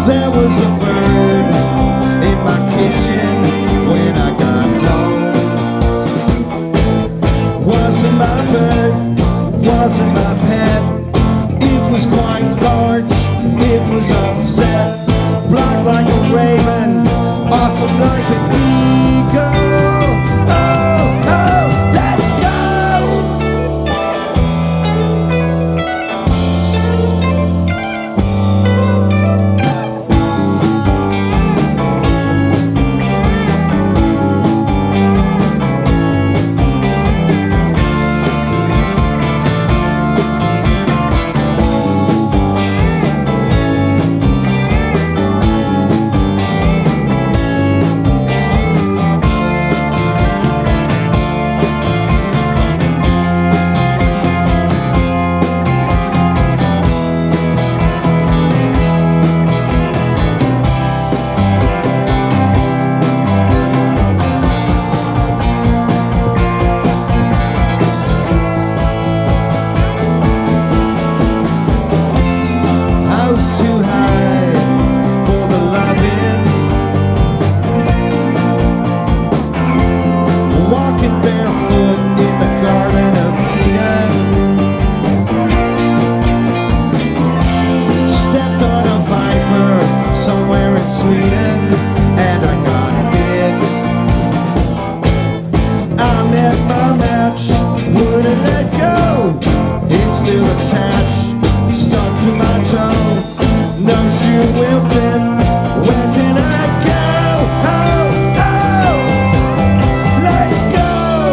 There was a bird in my kitchen when I got home. Wasn't my bird, wasn't my pet. It was quite large, it was offset. Black like a raven, awesome like an eagle. Oh, oh, let's go! Wouldn't let go, it's still attached, stuck to my toe. No shoe will fit, where can I go? Oh, oh, let's go!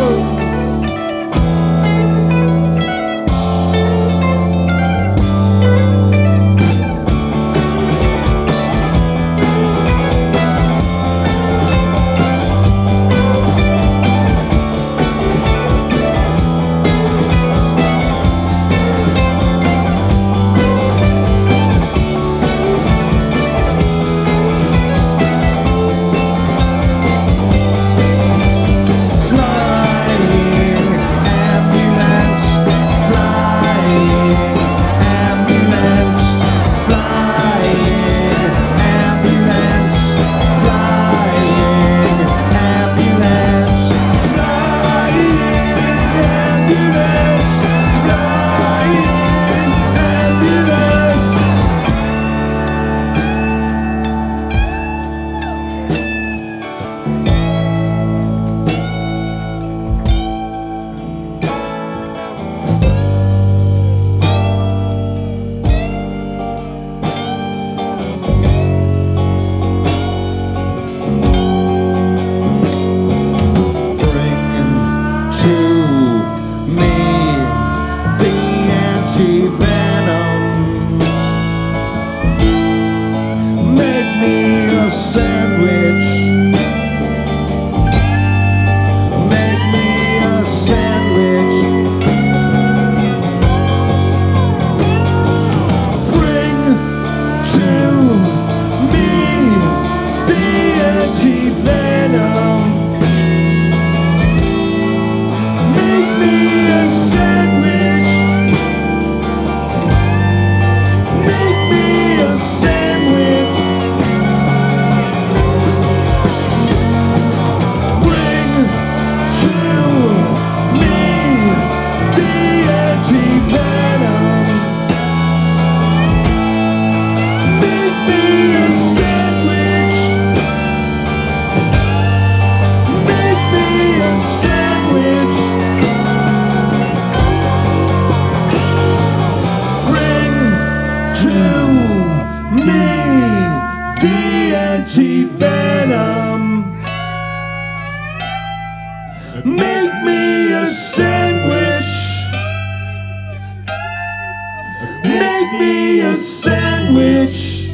Sandwich. Make me a sandwich. Bring to me the anti-venom. Make me a sandwich. Make me a sandwich. Anti-venom. Make me a sandwich. Make me a sandwich.